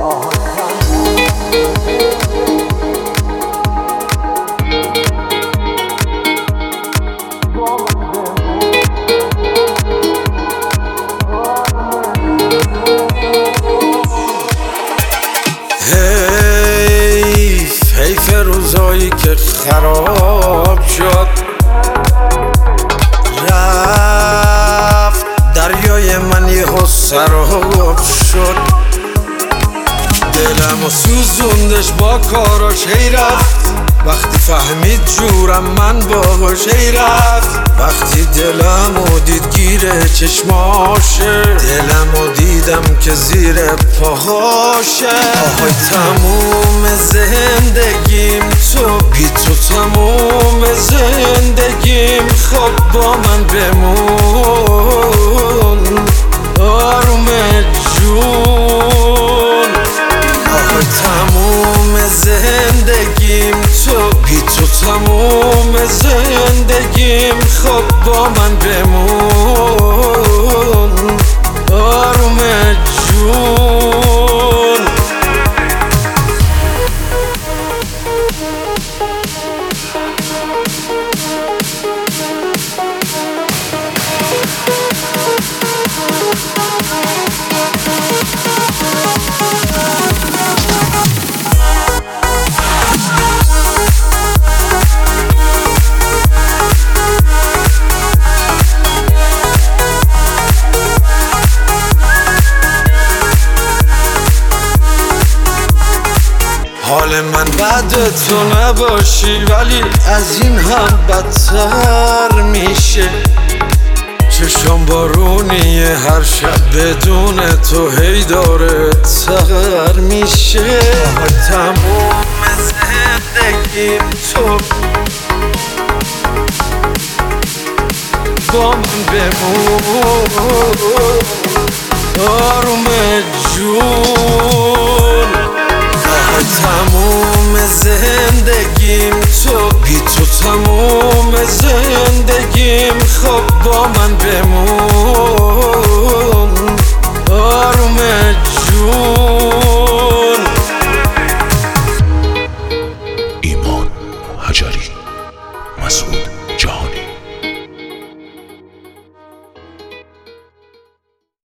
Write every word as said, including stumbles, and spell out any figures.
حیف حیف روزایی که خراب شد، رفت دریای من یهو سراب شد. دلمو سوزوندش با کاراش، هی رفت وقتی فهمید جورم من باهاش، هی رفت وقتی دلمو دید گیره چشماشه، دلمو دیدم که زیر پاهاشه. آهای تموم زندگیم تو بی تو، تموم زندگیم خب با من بمون آروم جون. آهای تموم زندگیم تو بی تو، تموم زندگیم خب با من بمون آروم جون. حال من بعد تو نباشی، ولی از این هم بدتر میشه. چشم بارونیه هر شب بدون تو، هی داره تر میشه. تموم زندگیم تو با من بمون آروم جون. تموم زندگیم تو بی تو، تموم زندگیم خب با من بمون